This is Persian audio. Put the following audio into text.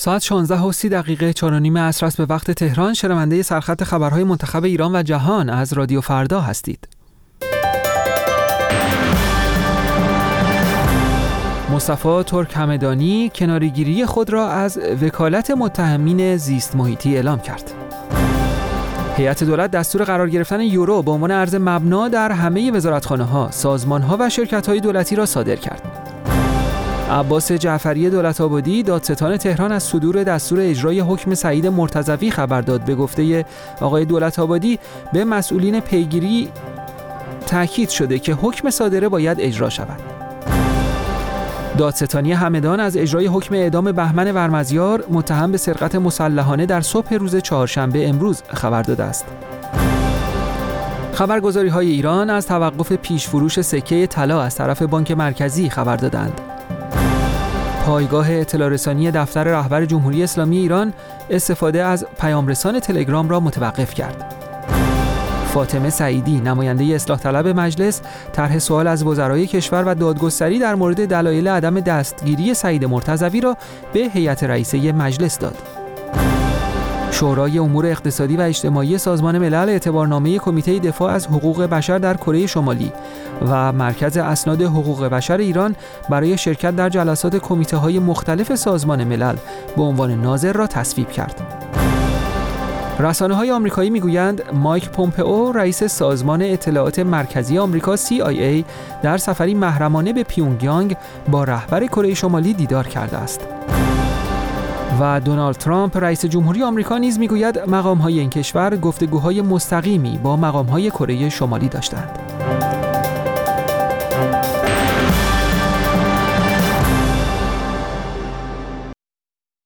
ساعت 16:30 4:30 عصر است به وقت تهران. شنونده سرخط خبرهای منتخب ایران و جهان از رادیو فردا هستید. مصطفی ترک‌همدانی کناره‌گیری خود را از وکالت متهمین زیست محیطی اعلام کرد. هیئت دولت دستور قرار گرفتن یورو به عنوان ارز مبنا در همه وزارتخانه‌ها، سازمان‌ها و شرکت‌های دولتی را صادر کرد. عباس جعفری دولت‌آبادی دادستان تهران از صدور دستور اجرای حکم سعید مرتضوی خبر داد. به گفته آقای دولت‌آبادی به مسئولین پیگیری تاکید شده که حکم صادره باید اجرا شود. دادستانی همدان از اجرای حکم اعدام بهمن ورمزیار متهم به سرقت مسلحانه در صبح روز چهارشنبه امروز خبر داده است. خبرگزاری‌های ایران از توقف پیش فروش سکه طلا از طرف بانک مرکزی خبر دادند. پایگاه اطلاع رسانی دفتر رهبر جمهوری اسلامی ایران استفاده از پیامرسان تلگرام را متوقف کرد. فاطمه سعیدی نماینده اصلاح طلب مجلس طرح سوال از وزرای کشور و دادگستری در مورد دلایل عدم دستگیری سعید مرتضوی را به هیئت رئیسه مجلس داد. شورای امور اقتصادی و اجتماعی سازمان ملل اعتبارنامه کمیته دفاع از حقوق بشر در کره شمالی و مرکز اسناد حقوق بشر ایران برای شرکت در جلسات کمیته‌های مختلف سازمان ملل به عنوان ناظر را تصویب کرد. رسانه‌های آمریکایی می‌گویند مایک پومپئو رئیس سازمان اطلاعات مرکزی آمریکا CIA در سفری محرمانه به پیونگیانگ با رهبر کره شمالی دیدار کرده است. و دونالد ترامپ رئیس جمهوری آمریکا نیز می‌گوید مقام‌های این کشور گفتگوهای مستقیمی با مقام‌های کره شمالی داشتند.